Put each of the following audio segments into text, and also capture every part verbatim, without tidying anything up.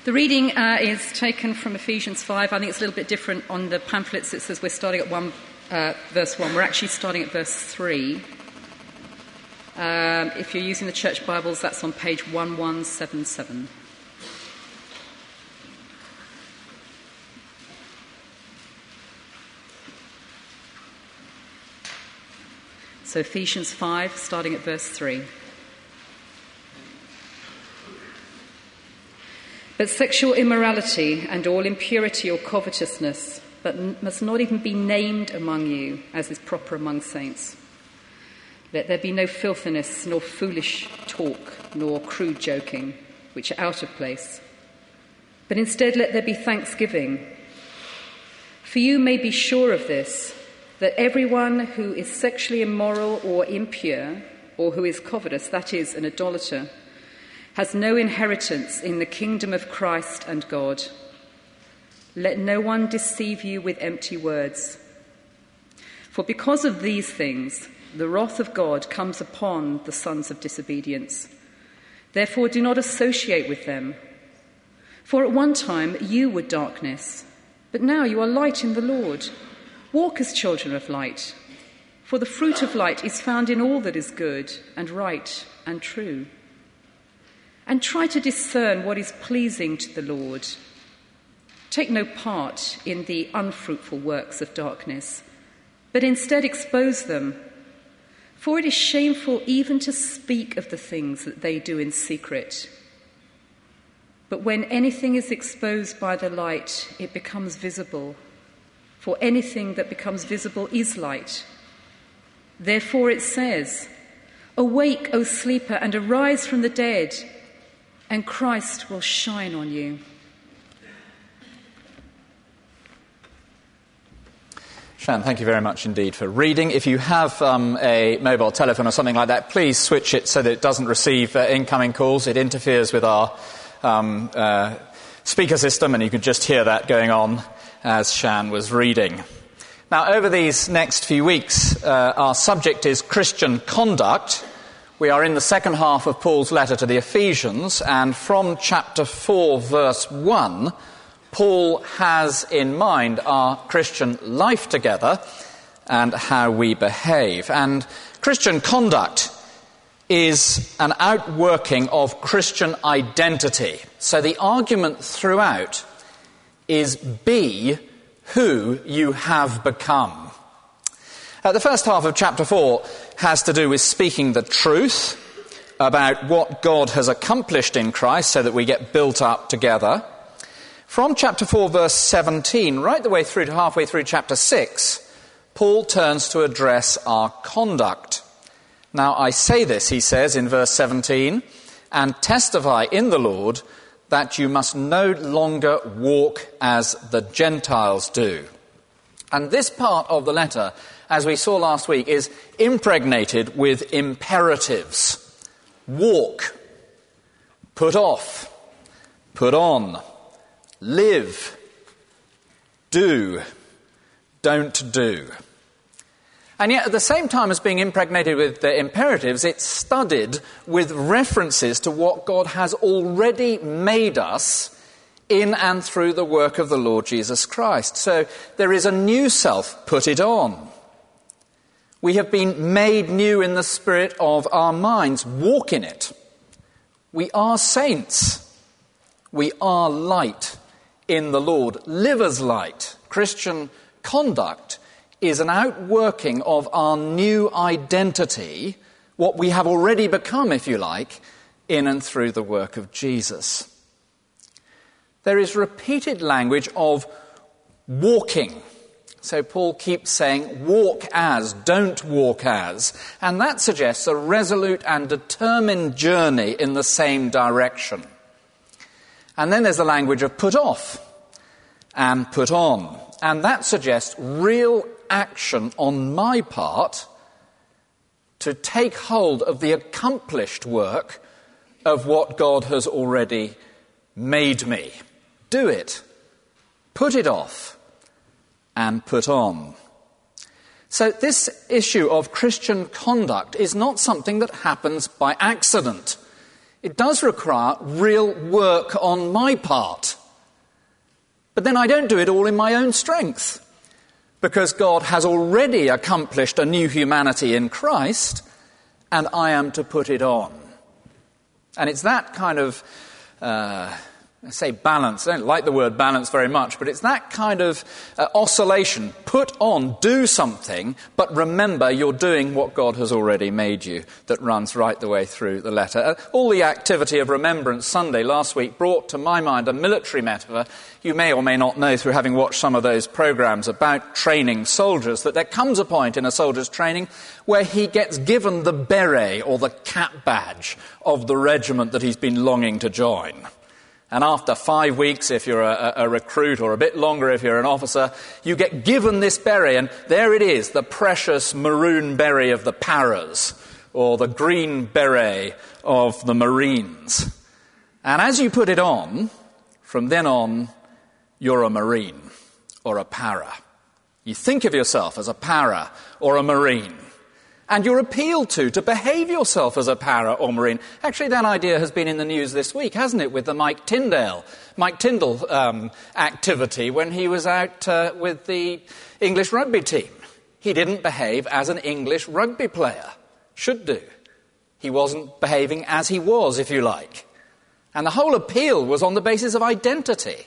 The reading uh, is taken from Ephesians five. I think it's a little bit different on the pamphlets. It says we're starting at one, uh, verse one. We're actually starting at verse three. Um, if you're using the church Bibles, that's on page eleven seventy-seven. So Ephesians five, starting at verse three. But sexual immorality and all impurity or covetousness but n- must not even be named among you, as is proper among saints. Let there be no filthiness, nor foolish talk, nor crude joking, which are out of place. But instead let there be thanksgiving. For you may be sure of this, that everyone who is sexually immoral or impure, or who is covetous, that is, an idolater, has no inheritance in the kingdom of Christ and God. Let no one deceive you with empty words. For because of these things, the wrath of God comes upon the sons of disobedience. Therefore, do not associate with them. For at one time you were darkness, but now you are light in the Lord. Walk as children of light. For the fruit of light is found in all that is good and right and true. And try to discern what is pleasing to the Lord. Take no part in the unfruitful works of darkness, but instead expose them. For it is shameful even to speak of the things that they do in secret. But when anything is exposed by the light, it becomes visible. For anything that becomes visible is light. Therefore it says, "Awake, O sleeper, and arise from the dead, and Christ will shine on you." Shan, thank you very much indeed for reading. If you have um, a mobile telephone or something like that, please switch it so that it doesn't receive uh, incoming calls. It interferes with our um, uh, speaker system, and you can just hear that going on as Shan was reading. Now, over these next few weeks, uh, our subject is Christian conduct. We are in the second half of Paul's letter to the Ephesians, and from chapter four, verse one, Paul has in mind our Christian life together and how we behave. And Christian conduct is an outworking of Christian identity. So the argument throughout is be who you have become. Uh, the first half of chapter four has to do with speaking the truth about what God has accomplished in Christ so that we get built up together. From chapter four, verse seventeen, right the way through to halfway through chapter six, Paul turns to address our conduct. Now, I say this, he says in verse seventeen, and testify in the Lord that you must no longer walk as the Gentiles do. And this part of the letter, as we saw last week, is impregnated with imperatives. Walk, put off, put on, live, do, don't do. And yet at the same time as being impregnated with the imperatives, it's studded with references to what God has already made us in and through the work of the Lord Jesus Christ. So there is a new self, put it on. We have been made new in the spirit of our minds, walk in it. We are saints. We are light in the Lord. Live as light. Christian conduct is an outworking of our new identity, what we have already become, if you like, in and through the work of Jesus. There is repeated language of walking. So Paul keeps saying, walk as, don't walk as. And that suggests a resolute and determined journey in the same direction. And then there's the language of put off and put on. And that suggests real action on my part to take hold of the accomplished work of what God has already made me. Do it. Put it off and put on. So this issue of Christian conduct is not something that happens by accident. It does require real work on my part. But then I don't do it all in my own strength, because God has already accomplished a new humanity in Christ, and I am to put it on. And it's that kind of, uh, I say balance, I don't like the word balance very much, but it's that kind of uh, oscillation. Put on, do something, but remember you're doing what God has already made you, that runs right the way through the letter. Uh, all the activity of Remembrance Sunday last week brought to my mind a military metaphor. You may or may not know through having watched some of those programs about training soldiers that there comes a point in a soldier's training where he gets given the beret or the cap badge of the regiment that he's been longing to join. And after five weeks, if you're a, a recruit, or a bit longer if you're an officer, you get given this beret, and there it is, the precious maroon beret of the paras, or the green beret of the Marines. And as you put it on, from then on, you're a Marine, or a para. You think of yourself as a para, or a Marine. And you're appealed to, to behave yourself as a para or Marine. Actually, that idea has been in the news this week, hasn't it, with the Mike Tyndale, Mike Tyndall um, activity when he was out uh, with the English rugby team. He didn't behave as an English rugby player should do. He wasn't behaving as he was, if you like. And the whole appeal was on the basis of identity.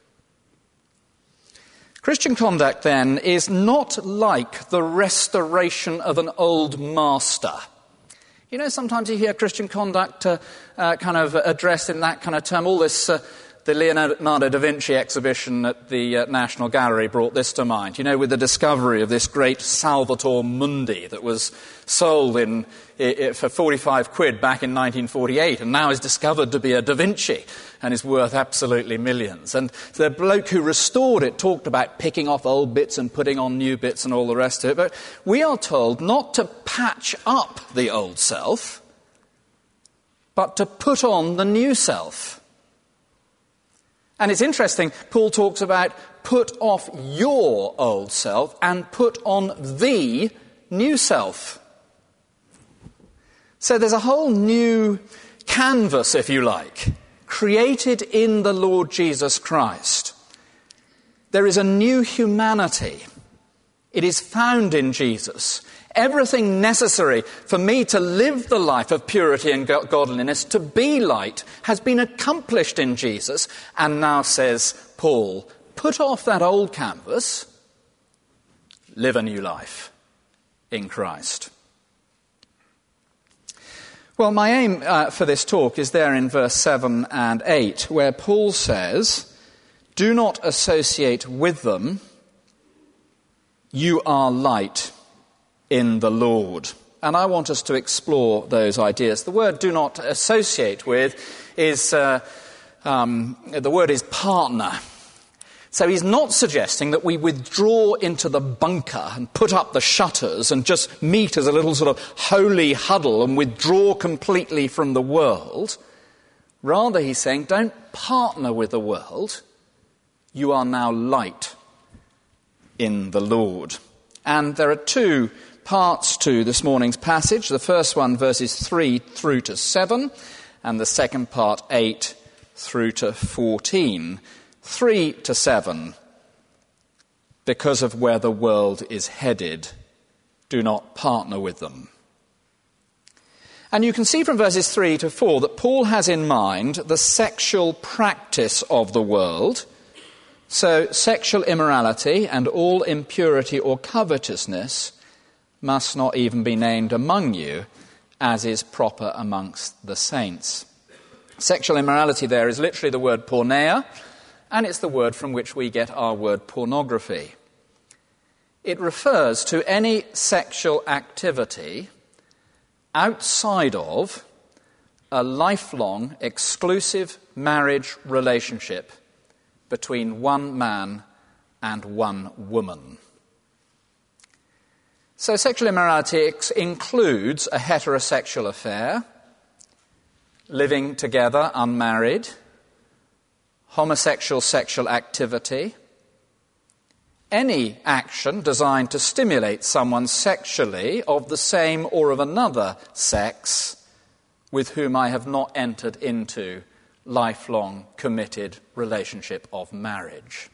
Christian conduct, then, is not like the restoration of an old master. You know, sometimes you hear Christian conduct uh, uh, kind of addressed in that kind of term. All this, uh, the Leonardo da Vinci exhibition at the uh, National Gallery brought this to mind. You know, with the discovery of this great Salvator Mundi that was sold in, in for forty-five quid back in nineteen forty-eight, and now is discovered to be a Da Vinci and is worth absolutely millions. And the bloke who restored it talked about picking off old bits and putting on new bits and all the rest of it. But we are told not to patch up the old self, but to put on the new self. And it's interesting, Paul talks about put off your old self and put on the new self. So there's a whole new canvas, if you like, created in the Lord Jesus Christ. There is a new humanity. It is found in Jesus. Everything necessary for me to live the life of purity and godliness, to be light, has been accomplished in Jesus. And now, says Paul, put off that old canvas, live a new life in Christ. Well, my aim uh, for this talk is there in verse seven and eight, where Paul says, do not associate with them, you are light in the Lord. And I want us to explore those ideas. The word do not associate with is, uh, um, the word is partner. So he's not suggesting that we withdraw into the bunker and put up the shutters and just meet as a little sort of holy huddle and withdraw completely from the world. Rather, he's saying, don't partner with the world. You are now light in the Lord. And there are two parts to this morning's passage. The first one, verses three through to seven, and the second part, eight through to fourteen. Three to seven, because of where the world is headed, do not partner with them. And you can see from verses three to four that Paul has in mind the sexual practice of the world. So sexual immorality and all impurity or covetousness must not even be named among you, as is proper amongst the saints. Sexual immorality there is literally the word porneia, and it's the word from which we get our word pornography. It refers to any sexual activity outside of a lifelong, exclusive marriage relationship between one man and one woman. So sexual immorality ex- includes a heterosexual affair, living together unmarried, homosexual sexual activity, any action designed to stimulate someone sexually of the same or of another sex, with whom I have not entered into lifelong committed relationship of marriage.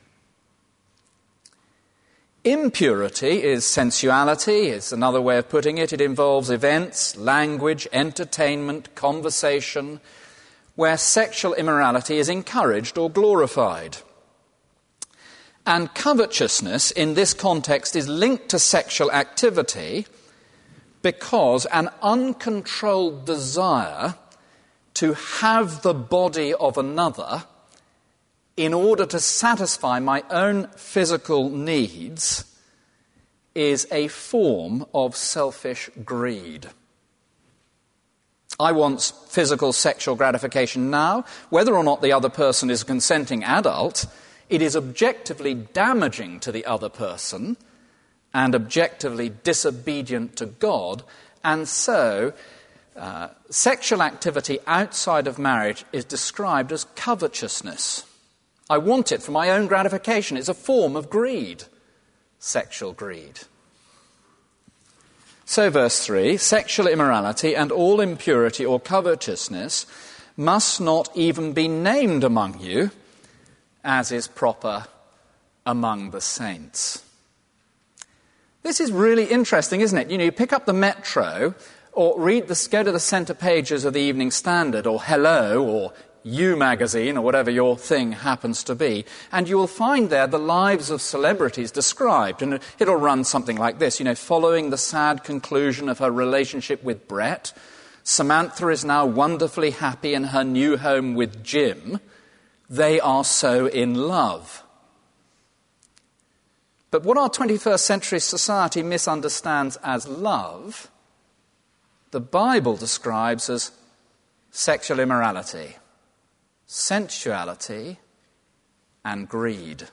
Impurity is sensuality, is another way of putting it. It involves events, language, entertainment, conversation, where sexual immorality is encouraged or glorified. And covetousness in this context is linked to sexual activity because an uncontrolled desire to have the body of another in order to satisfy my own physical needs is a form of selfish greed. I want physical sexual gratification now. Whether or not the other person is a consenting adult, it is objectively damaging to the other person and objectively disobedient to God, and so uh, sexual activity outside of marriage is described as covetousness. I want it for my own gratification. It's a form of greed, sexual greed. So verse three, sexual immorality and all impurity or covetousness must not even be named among you, as is proper among the saints. This is really interesting, isn't it? You know, you pick up the Metro or read the, go to the centre pages of the Evening Standard or Hello or You magazine or whatever your thing happens to be, and you will find there the lives of celebrities described, and it'll run something like this. You know, following the sad conclusion of her relationship with Brett, Samantha is now wonderfully happy in her new home with Jim. They are so in love. But what our twenty-first century society misunderstands as love, the Bible describes as sexual immorality, sensuality, and greed.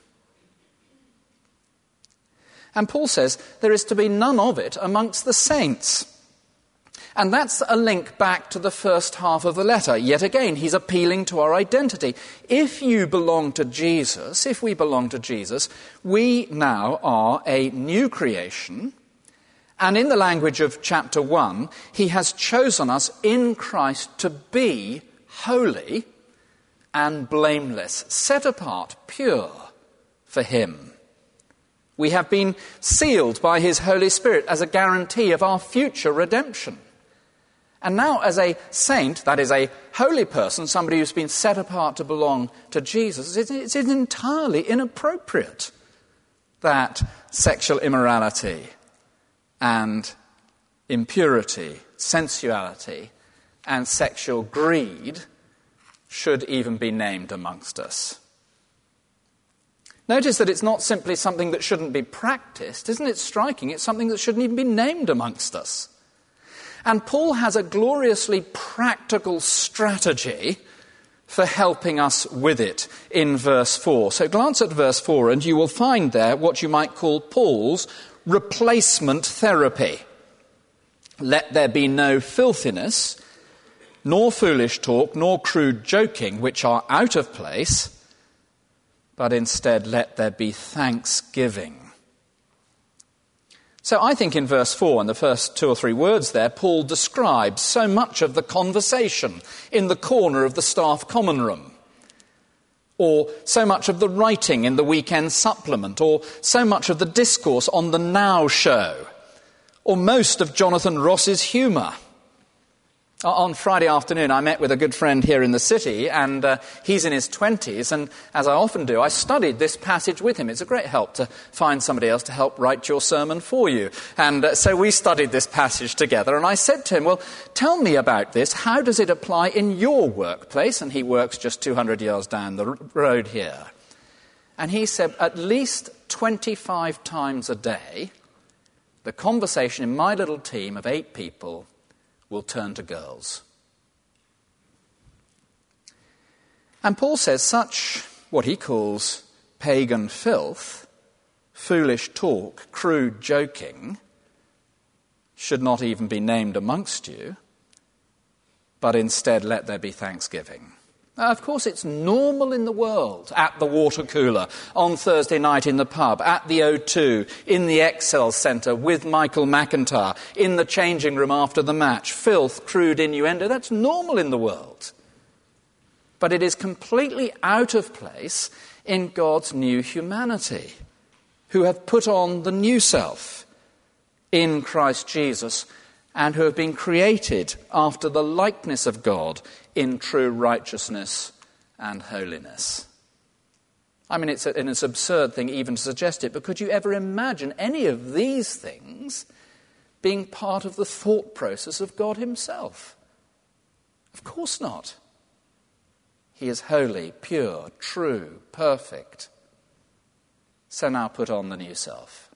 And Paul says there is to be none of it amongst the saints. And that's a link back to the first half of the letter. Yet again, he's appealing to our identity. If you belong to Jesus, if we belong to Jesus, we now are a new creation. And in the language of chapter one, he has chosen us in Christ to be holy and blameless, set apart, pure for him. We have been sealed by his Holy Spirit as a guarantee of our future redemption. And now as a saint, that is a holy person, somebody who's been set apart to belong to Jesus, it's entirely inappropriate that sexual immorality and impurity, sensuality, and sexual greed should even be named amongst us. Notice that it's not simply something that shouldn't be practiced. Isn't it striking? It's something that shouldn't even be named amongst us. And Paul has a gloriously practical strategy for helping us with it in verse four. So glance at verse four and you will find there what you might call Paul's replacement therapy. Let there be no filthiness, nor foolish talk, nor crude joking, which are out of place, but instead let there be thanksgiving. So I think in verse four, and the first two or three words there, Paul describes so much of the conversation in the corner of the staff common room, or so much of the writing in the weekend supplement, or so much of the discourse on the Now Show, or most of Jonathan Ross's humour. On Friday afternoon, I met with a good friend here in the city, and uh, he's in his twenties, and as I often do, I studied this passage with him. It's a great help to find somebody else to help write your sermon for you. And uh, so we studied this passage together, and I said to him, well, tell me about this. How does it apply in your workplace? And he works just two hundred yards down the r- road here. And he said, at least twenty-five times a day, the conversation in my little team of eight people will turn to girls. And Paul says such, what he calls pagan filth, foolish talk, crude joking, should not even be named amongst you, but instead let there be thanksgiving. Now, of course, it's normal in the world, at the water cooler, on Thursday night in the pub, at the O two, in the Excel Centre with Michael McIntyre, in the changing room after the match, filth, crude innuendo. That's normal in the world. But it is completely out of place in God's new humanity, who have put on the new self in Christ Jesus and who have been created after the likeness of God in true righteousness and holiness. I mean, it's, a, it's an absurd thing even to suggest it, but could you ever imagine any of these things being part of the thought process of God himself? Of course not. He is holy, pure, true, perfect. So now put on the new self.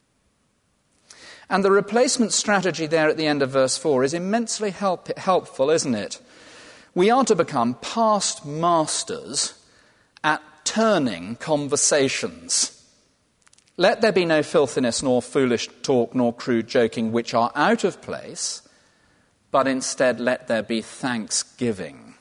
And the replacement strategy there at the end of verse four is immensely help, helpful, isn't it? We are to become past masters at turning conversations. Let there be no filthiness, nor foolish talk, nor crude joking, which are out of place, but instead let there be thanksgiving.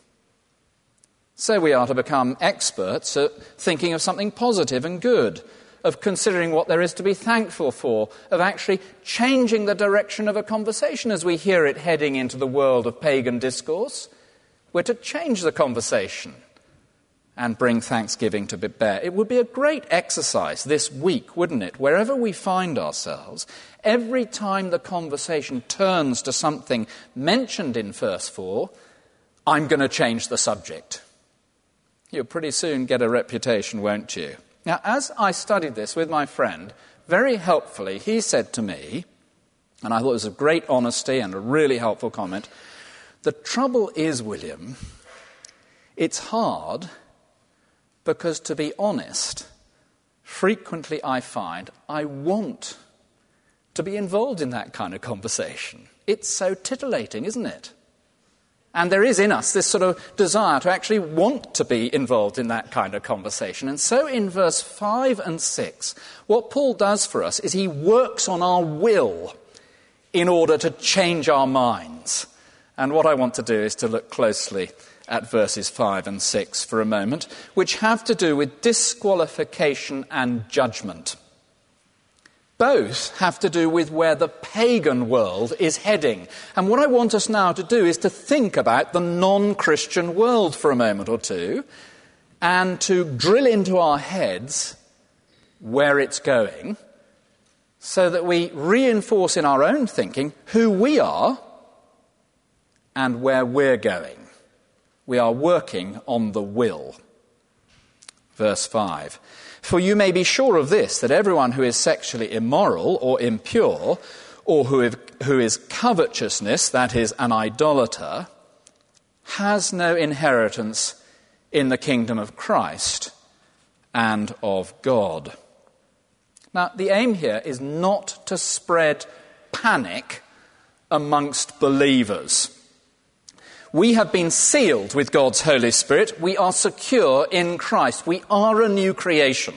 So we are to become experts at thinking of something positive and good, of considering what there is to be thankful for, of actually changing the direction of a conversation as we hear it heading into the world of pagan discourse. We're to change the conversation and bring thanksgiving to bear. It would be a great exercise this week, wouldn't it? Wherever we find ourselves, every time the conversation turns to something mentioned in verse four, I'm going to change the subject. You'll pretty soon get a reputation, won't you? Now, as I studied this with my friend, very helpfully, he said to me, and I thought it was a great honesty and a really helpful comment, the trouble is, William, it's hard because, to be honest, frequently I find I want to be involved in that kind of conversation. It's so titillating, isn't it? And there is in us this sort of desire to actually want to be involved in that kind of conversation. And so in verse five and six, what Paul does for us is he works on our will in order to change our minds. And what I want to do is to look closely at verses five and six for a moment, which have to do with disqualification and judgment. Both have to do with where the pagan world is heading. And what I want us now to do is to think about the non-Christian world for a moment or two and to drill into our heads where it's going so that we reinforce in our own thinking who we are and where we're going. We are working on the will. Verse five. For you may be sure of this, that everyone who is sexually immoral or impure, or who is covetousness, that is, an idolater, has no inheritance in the kingdom of Christ and of God. Now, the aim here is not to spread panic amongst believers. We have been sealed with God's Holy Spirit. We are secure in Christ. We are a new creation.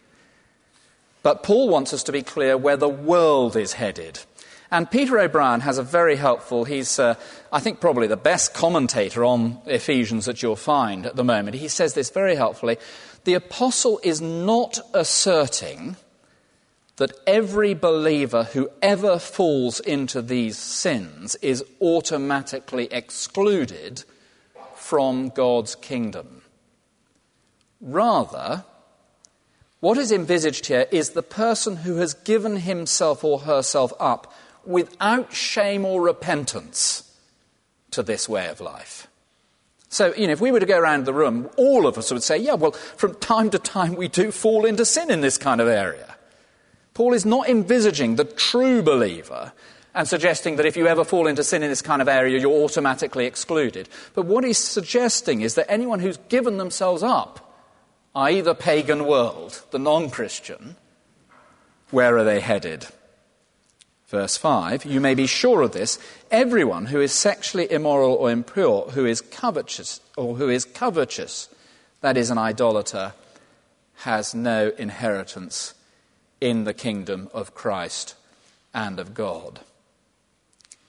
But Paul wants us to be clear where the world is headed. And Peter O'Brien has a very helpful, he's, uh, I think, probably the best commentator on Ephesians that you'll find at the moment. He says this very helpfully. The apostle is not asserting that every believer who ever falls into these sins is automatically excluded from God's kingdom. Rather, what is envisaged here is the person who has given himself or herself up without shame or repentance to this way of life. So, you know, if we were to go around the room, all of us would say, yeah, well, from time to time we do fall into sin in this kind of area. Paul is not envisaging the true believer and suggesting that if you ever fall into sin in this kind of area, you're automatically excluded. But what he's suggesting is that anyone who's given themselves up, that is the pagan world, the non-Christian, where are they headed? Verse five, you may be sure of this, everyone who is sexually immoral or impure, who is covetous, or who is covetous, that is an idolater, has no inheritance in the kingdom of Christ and of God.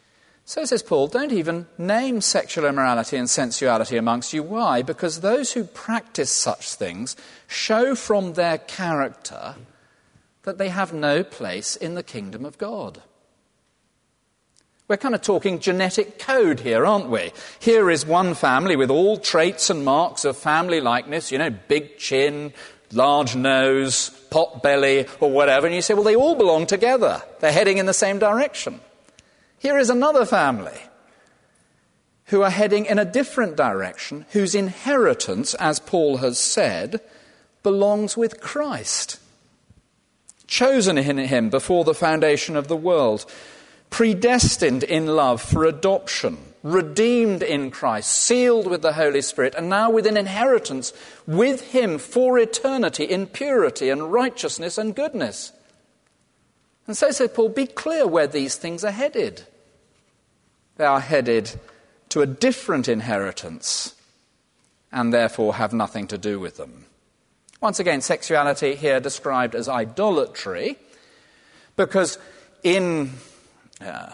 So says Paul, don't even name sexual immorality and sensuality amongst you. Why? Because those who practice such things show from their character that they have no place in the kingdom of God. We're kind of talking genetic code here, aren't we? Here is one family with all traits and marks of family likeness, you know, big chin, large nose, pot belly, or whatever. And you say, well, they all belong together. They're heading in the same direction. Here is another family who are heading in a different direction, whose inheritance, as Paul has said, belongs with Christ. Chosen in him before the foundation of the world, predestined in love for adoption, redeemed in Christ, sealed with the Holy Spirit, and now with an inheritance with him for eternity in purity and righteousness and goodness. And so said Paul, be clear where these things are headed. They are headed to a different inheritance and therefore have nothing to do with them. Once again, sexuality here described as idolatry, because in, uh,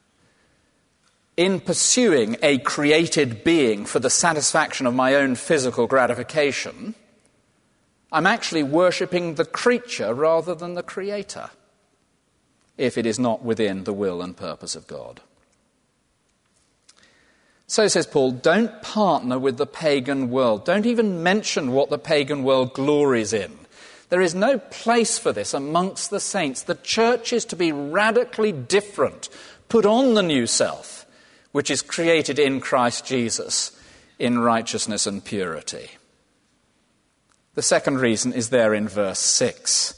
in pursuing a created being for the satisfaction of my own physical gratification, I'm actually worshipping the creature rather than the creator, if it is not within the will and purpose of God. So says Paul, don't partner with the pagan world. Don't even mention what the pagan world glories in. There is no place for this amongst the saints. The church is to be radically different. Put on the new self, which is created in Christ Jesus in righteousness and purity. The second reason is there in verse six.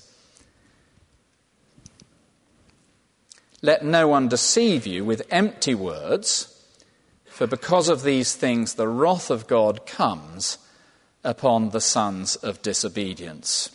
Let no one deceive you with empty words, for because of these things the wrath of God comes upon the sons of disobedience.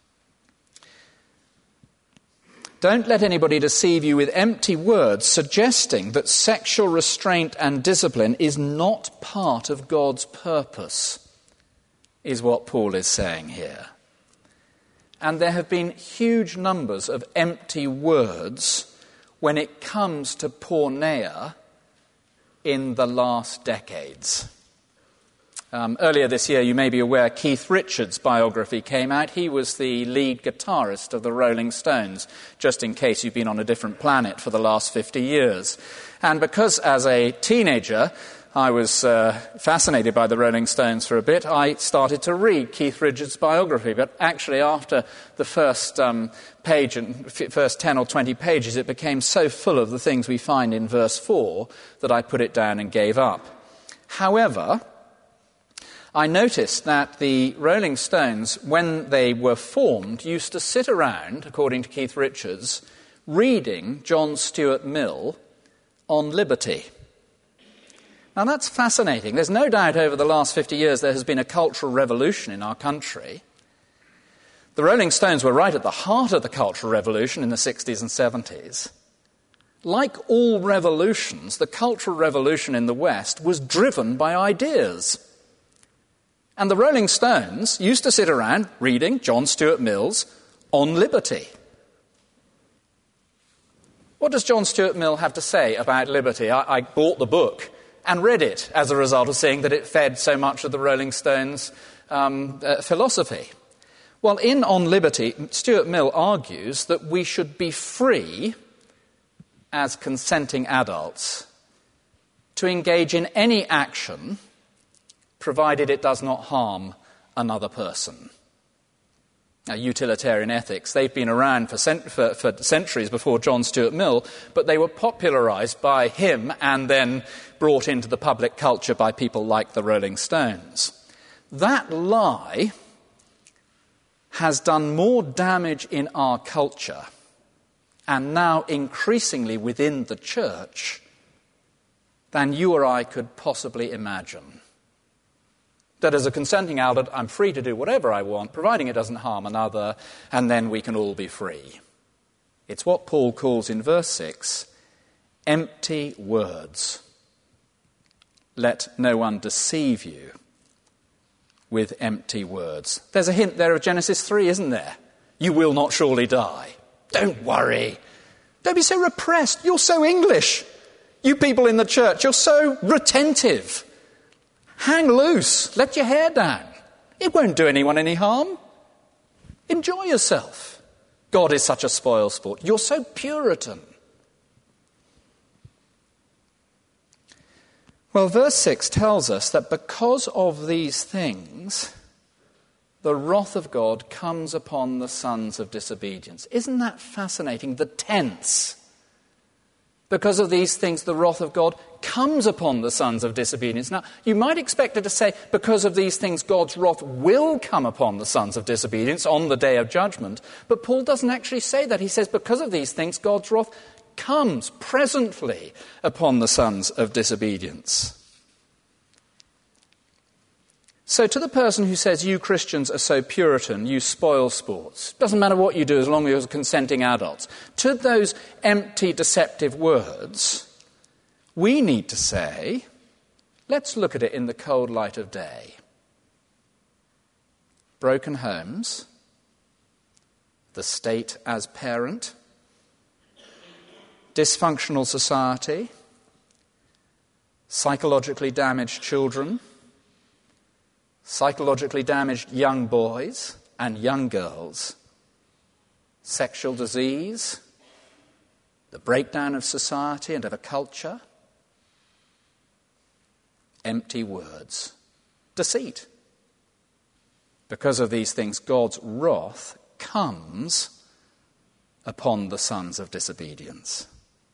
Don't let anybody deceive you with empty words, suggesting that sexual restraint and discipline is not part of God's purpose, is what Paul is saying here. And there have been huge numbers of empty words when it comes to porneia in the last decades. Um, earlier this year, you may be aware, Keith Richards' biography came out. He was the lead guitarist of the Rolling Stones, just in case you've been on a different planet for the last fifty years. And because as a teenager I was uh, fascinated by the Rolling Stones for a bit, I started to read Keith Richards' biography. But actually, after the first um, page, and f- first ten or twenty pages, it became so full of the things we find in verse four that I put it down and gave up. However, I noticed that the Rolling Stones, when they were formed, used to sit around, according to Keith Richards, reading John Stuart Mill on liberty. Now, that's fascinating. There's no doubt over the last fifty years there has been a cultural revolution in our country. The Rolling Stones were right at the heart of the cultural revolution in the sixties and seventies. Like all revolutions, the cultural revolution in the West was driven by ideas. And the Rolling Stones used to sit around reading John Stuart Mill's On Liberty. What does John Stuart Mill have to say about liberty? I, I bought the book and read it as a result of seeing that it fed so much of the Rolling Stones' um, uh, philosophy. Well, in On Liberty, Stuart Mill argues that we should be free, as consenting adults, to engage in any action provided it does not harm another person. Now, utilitarian ethics, they've been around for, cent- for, for centuries before John Stuart Mill, but they were popularised by him and then brought into the public culture by people like the Rolling Stones. That lie has done more damage in our culture, and now increasingly within the church, than you or I could possibly imagine. That as a consenting adult, I'm free to do whatever I want, providing it doesn't harm another, and then we can all be free. It's what Paul calls in verse six, empty words. Let no one deceive you with empty words. There's a hint there of Genesis three, isn't there? You will not surely die. Don't worry. Don't be so repressed. You're so English. You people in the church, you're so retentive. Hang loose. Let your hair down. It won't do anyone any harm. Enjoy yourself. God is such a spoilsport. You're so Puritan. Well, verse six tells us that because of these things, the wrath of God comes upon the sons of disobedience. Isn't that fascinating? The tense. Because of these things, the wrath of God comes upon the sons of disobedience. Now, you might expect it to say, because of these things, God's wrath will come upon the sons of disobedience on the day of judgment. But Paul doesn't actually say that. He says, because of these things, God's wrath comes presently upon the sons of disobedience. So to the person who says, you Christians are so Puritan, you spoil sports, doesn't matter what you do as long as you're consenting adults, to those empty, deceptive words, we need to say, let's look at it in the cold light of day. Broken homes, the state as parent, dysfunctional society, psychologically damaged children, psychologically damaged young boys and young girls, sexual disease, the breakdown of society and of a culture, empty words, deceit. Because of these things, God's wrath comes upon the sons of disobedience.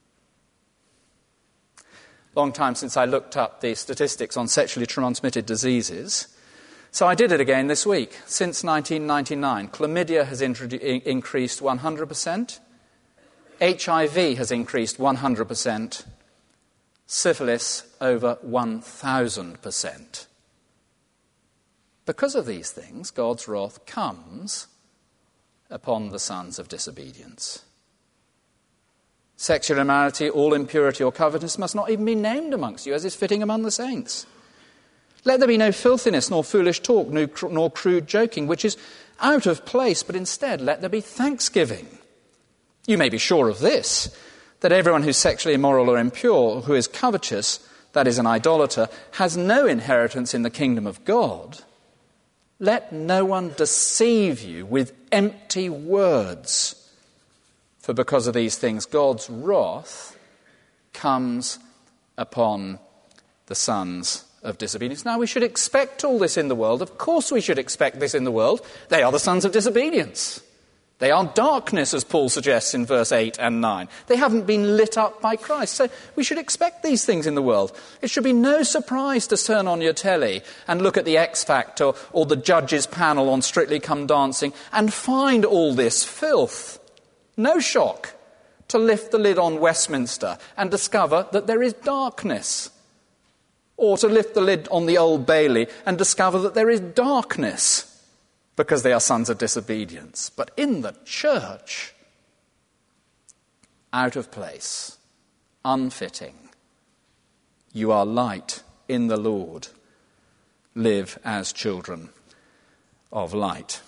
Long time since I looked up the statistics on sexually transmitted diseases. So I did it again this week. Since nineteen ninety-nine, chlamydia has introdu- increased one hundred percent, H I V has increased one hundred percent, syphilis over one thousand percent. Because of these things, God's wrath comes upon the sons of disobedience. Sexual immorality, all impurity or covetousness must not even be named amongst you, as is fitting among the saints. Let there be no filthiness, nor foolish talk, nor crude joking, which is out of place, but instead let there be thanksgiving. You may be sure of this, that everyone who's sexually immoral or impure, who is covetous, that is an idolater, has no inheritance in the kingdom of God. Let no one deceive you with empty words, for because of these things God's wrath comes upon the sons of disobedience. Now, we should expect all this in the world. Of course we should expect this in the world. They are the sons of disobedience. They are darkness, as Paul suggests in verse eight and nine. They haven't been lit up by Christ. So we should expect these things in the world. It should be no surprise to turn on your telly and look at the X Factor or the judges' panel on Strictly Come Dancing and find all this filth. No shock to lift the lid on Westminster and discover that there is darkness. Or to lift the lid on the Old Bailey and discover that there is darkness because they are sons of disobedience. But in the church, out of place, unfitting, you are light in the Lord. Live as children of light.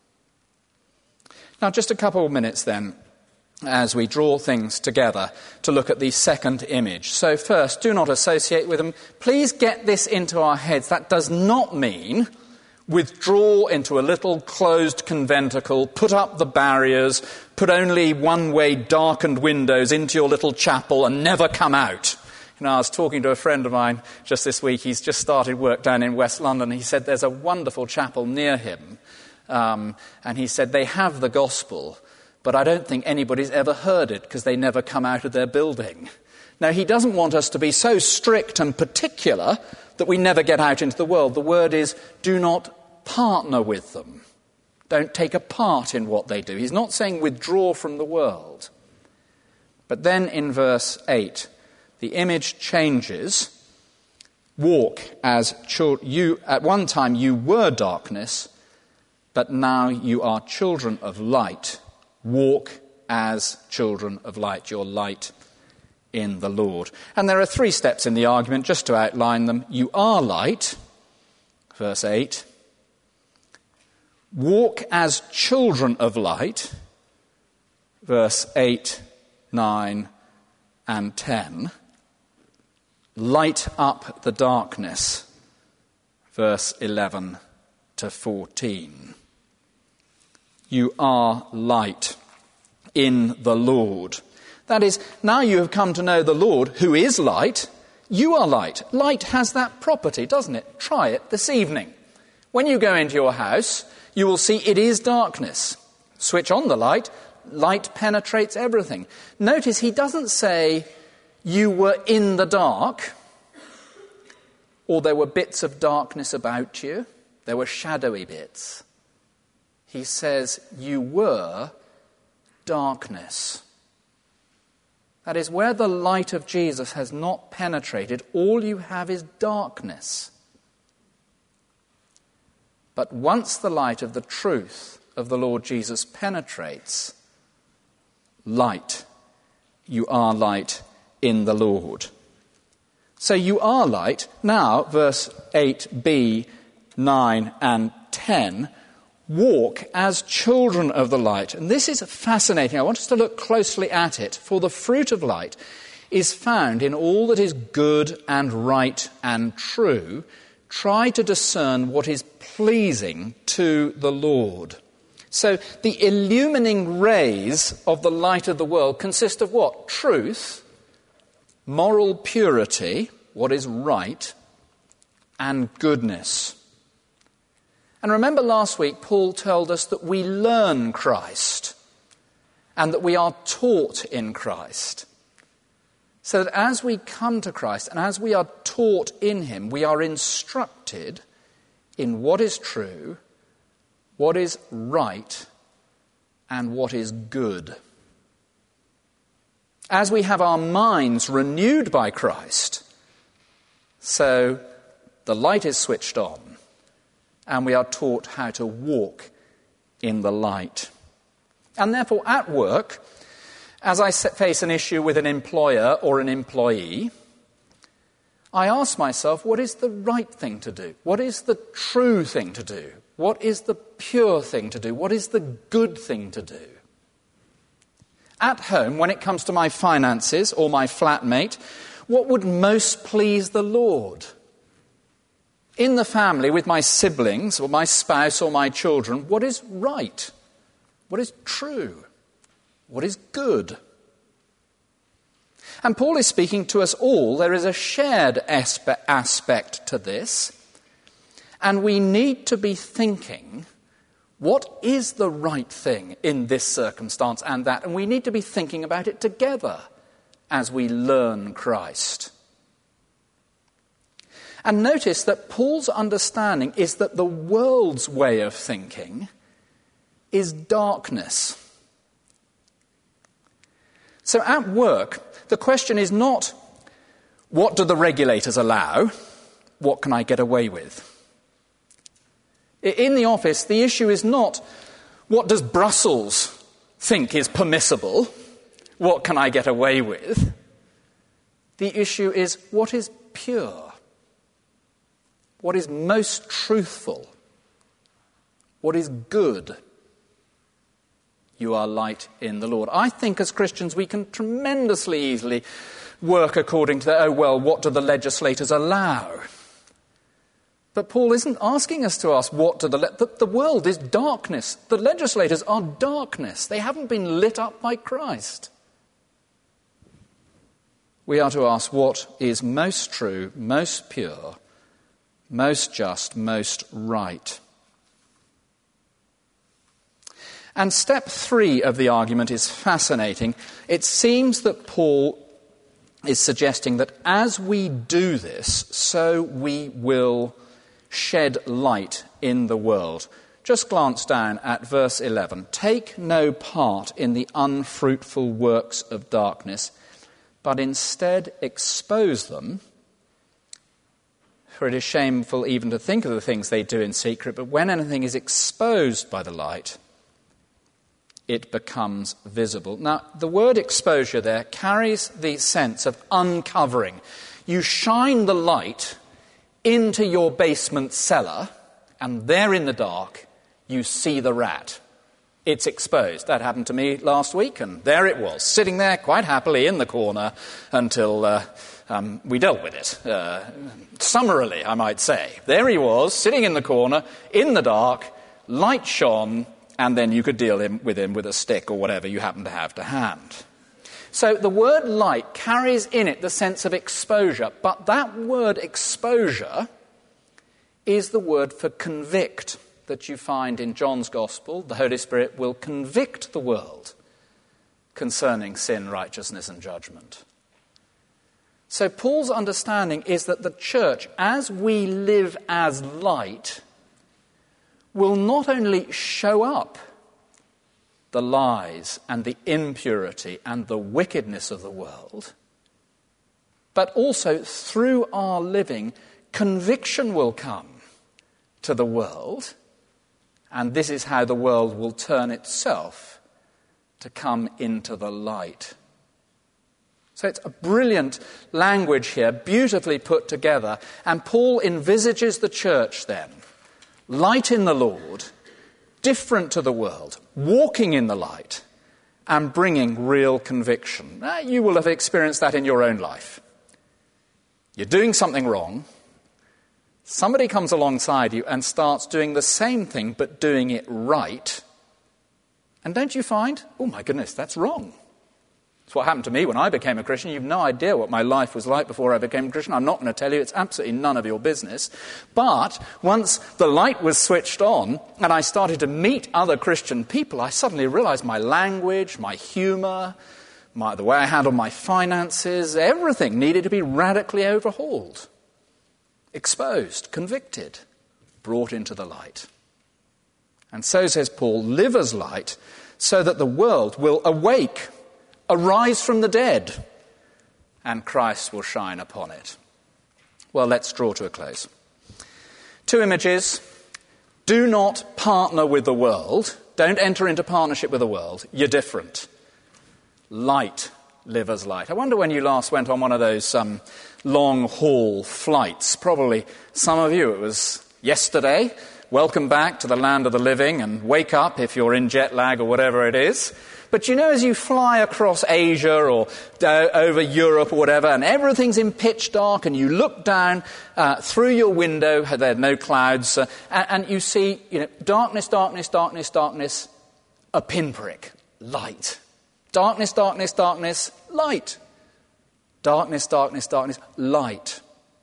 Now, just a couple of minutes then, as we draw things together to look at the second image. So first, do not associate with them. Please get this into our heads. That does not mean withdraw into a little closed conventicle, put up the barriers, put only one-way darkened windows into your little chapel and never come out. You know, I was talking to a friend of mine just this week. He's just started work down in West London. He said there's a wonderful chapel near him. Um, and he said they have the gospel, but I don't think anybody's ever heard it because they never come out of their building. Now, he doesn't want us to be so strict and particular that we never get out into the world. The word is, do not partner with them. Don't take a part in what they do. He's not saying withdraw from the world. But then in verse eight, the image changes. Walk as children. You, at one time you were darkness, but now you are children of light. Walk as children of light, your light in the Lord. And there are three steps in the argument, just to outline them. You are light, verse eight. Walk as children of light, verse eight, nine, and ten. light up the darkness, verse eleven to fourteen. You are light in the Lord. That is, now you have come to know the Lord, who is light. You are light. Light has that property, doesn't it? Try it this evening. When you go into your house, you will see it is darkness. Switch on the light. Light penetrates everything. Notice he doesn't say you were in the dark, or there were bits of darkness about you. There were shadowy bits. He says you were darkness. That is, where the light of Jesus has not penetrated, all you have is darkness. But once the light of the truth of the Lord Jesus penetrates, light, you are light in the Lord. So you are light. Now, verse eight b, nine and ten, walk as children of the light. And this is fascinating. I want us to look closely at it. For the fruit of light is found in all that is good and right and true. Try to discern what is pleasing to the Lord. So the illumining rays of the light of the world consist of what? Truth, moral purity, what is right, and goodness. And remember last week, Paul told us that we learn Christ and that we are taught in Christ. So that as we come to Christ and as we are taught in him, we are instructed in what is true, what is right, and what is good. As we have our minds renewed by Christ, so the light is switched on, and we are taught how to walk in the light. And therefore, at work, as I face an issue with an employer or an employee, I ask myself, what is the right thing to do? What is the true thing to do? What is the pure thing to do? What is the good thing to do? At home, when it comes to my finances or my flatmate, what would most please the Lord? In the family, with my siblings or my spouse or my children, what is right? What is true? What is good? And Paul is speaking to us all. There is a shared aspe- aspect to this. And we need to be thinking, what is the right thing in this circumstance and that? And we need to be thinking about it together as we learn Christ. And notice that Paul's understanding is that the world's way of thinking is darkness. So at work, the question is not, what do the regulators allow? What can I get away with? In the office, the issue is not, what does Brussels think is permissible? What can I get away with? The issue is, what is pure? What is most truthful? What is good? You are light in the Lord. I think as Christians we can tremendously easily work according to the, oh, well, what do the legislators allow? But Paul isn't asking us to ask what do the, le- the... The world is darkness. The legislators are darkness. They haven't been lit up by Christ. We are to ask what is most true, most pure, most just, most right. And step three of the argument is fascinating. It seems that Paul is suggesting that as we do this, so we will shed light in the world. Just glance down at verse eleven. Take no part in the unfruitful works of darkness, but instead expose them. For it is shameful even to think of the things they do in secret, but when anything is exposed by the light, it becomes visible. Now, the word exposure there carries the sense of uncovering. You shine the light into your basement cellar, and there in the dark, you see the rat. It's exposed. That happened to me last week, and there it was, sitting there quite happily in the corner until uh, um, we dealt with it. Uh, summarily, I might say. There he was, sitting in the corner, in the dark, light shone, and then you could deal him, with him with a stick or whatever you happen to have to hand. So the word light carries in it the sense of exposure, but that word exposure is the word for convict that you find in John's Gospel. The Holy Spirit will convict the world concerning sin, righteousness, and judgment. So Paul's understanding is that the church, as we live as light, will not only show up the lies and the impurity and the wickedness of the world, but also through our living, conviction will come to the world, and this is how the world will turn itself to come into the light. So it's a brilliant language here, beautifully put together, and Paul envisages the church then, light in the Lord, different to the world, walking in the light, and bringing real conviction. Now, you will have experienced that in your own life. You're doing something wrong. Somebody comes alongside you and starts doing the same thing, but doing it right. And don't you find, oh my goodness, that's wrong. That's what happened to me when I became a Christian. You've no idea what my life was like before I became a Christian. I'm not going to tell you. It's absolutely none of your business. But once the light was switched on and I started to meet other Christian people, I suddenly realized my language, my humor, my, the way I handled my finances, everything needed to be radically overhauled, exposed, convicted, brought into the light. And so, says Paul, live as light so that the world will awake, arise from the dead, and Christ will shine upon it. Well, let's draw to a close. Two images. Do not partner with the world. Don't enter into partnership with the world. You're different. Light. Live as light. I wonder when you last went on one of those um, long-haul flights. Probably some of you, it was yesterday. Welcome back to the land of the living, and wake up if you're in jet lag or whatever it is. But you know, as you fly across Asia or uh, over Europe or whatever, and everything's in pitch dark, and you look down uh, through your window, there are no clouds, uh, and, and you see, you know, darkness, darkness, darkness, darkness, a pinprick, light. Darkness, darkness, darkness, light. Darkness, darkness, darkness, light.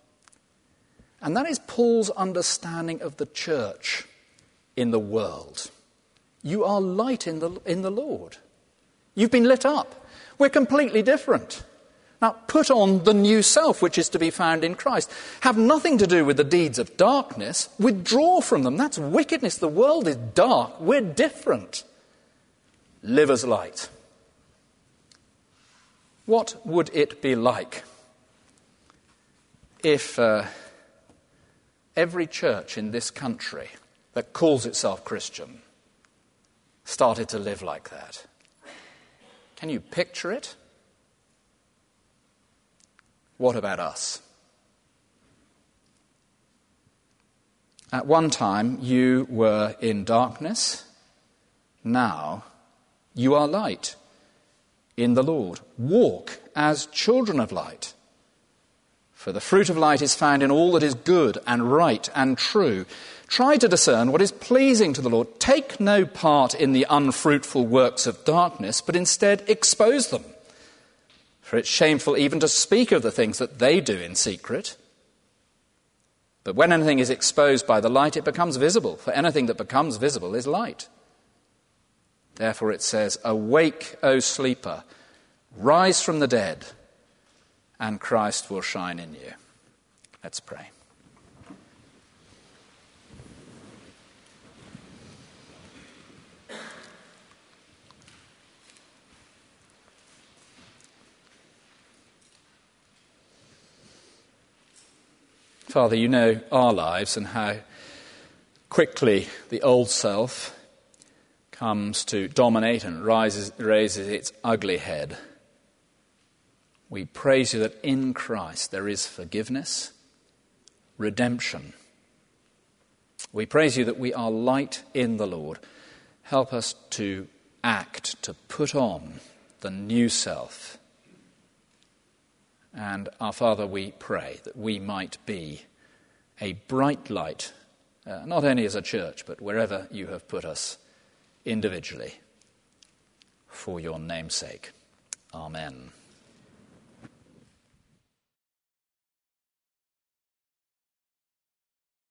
And that is Paul's understanding of the church in the world. You are light in the in the Lord. You've been lit up. We're completely different. Now, put on the new self, which is to be found in Christ. Have nothing to do with the deeds of darkness. Withdraw from them. That's wickedness. The world is dark. We're different. Live as light. What would it be like if uh, every church in this country that calls itself Christian started to live like that? Can you picture it? What about us? At one time, you were in darkness. Now, you are light in the Lord. Walk as children of light. For the fruit of light is found in all that is good and right and true. Try to discern what is pleasing to the Lord. Take no part in the unfruitful works of darkness, but instead expose them. For it's shameful even to speak of the things that they do in secret. But when anything is exposed by the light, it becomes visible, for anything that becomes visible is light. Therefore it says, awake, O sleeper, rise from the dead, and Christ will shine in you. Let's pray. Father, you know our lives and how quickly the old self comes to dominate and rises, raises its ugly head. We praise you that in Christ there is forgiveness, redemption. We praise you that we are light in the Lord. Help us to act, to put on the new self, And our Father, we pray that we might be a bright light, uh, not only as a church, but wherever you have put us individually, for your name's sake. Amen.